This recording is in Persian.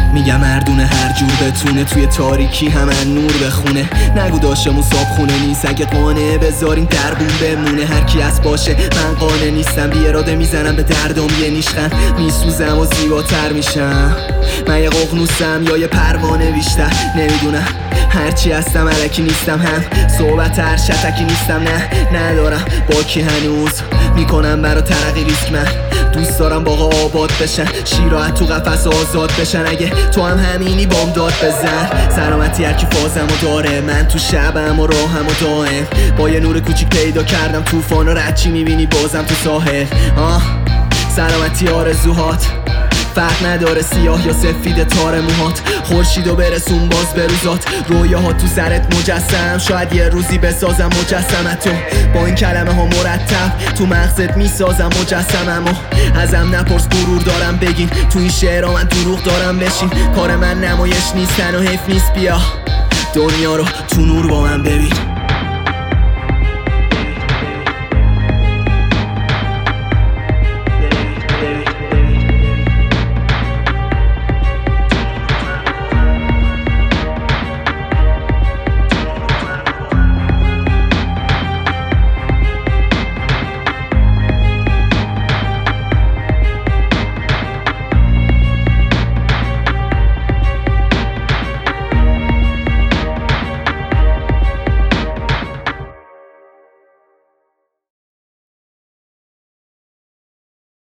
میگم مردونه هر جور بتونه توی تاریکی همه نور بخونه. نگو داشتمون صاحب خونه نیست، اگه قانه بذاریم دربون بمونه. هر کی از باشه من قانه نیستم، بی اراده میزنم به دردم یه نیشخند. میسوزم و زیباتر میشم، من یه ققنوسم یا یه پروانه بیشتر نمیدونم. هرچی هستم الکی نیستم، هم صحبت هر شتکی نیستم. نه ندارم با کی هنوز میکنم برا ترقی ریسک. من دوست دارم باغا آباد بشن، شیراحت تو قفس آزاد بشن. اگه تو هم همینی بام داد بزن، سلامتی هرکی فازمو داره. من تو شبم و راهم و دائم با یه نور کوچیک پیدا کردم طوفان و رد. چی میبینی بازم تو ساحل؟ سلامتی آرزوهات فرق نداره، سیاه یا سفید تار موهات. خورشیدو برسون باز به روزات، رویاها تو سرت مجسم. شاید یه روزی بسازم مجسمتو، با این کلمه ها مرتب تو مغزت میسازم مجسممو. ازم نپرس غرور دارم بگین، تو این شعرها من دروغ دارم بشین. کار من نمایش نیستن و حیف نیست، بیا دنیا رو تو نور با من ببین.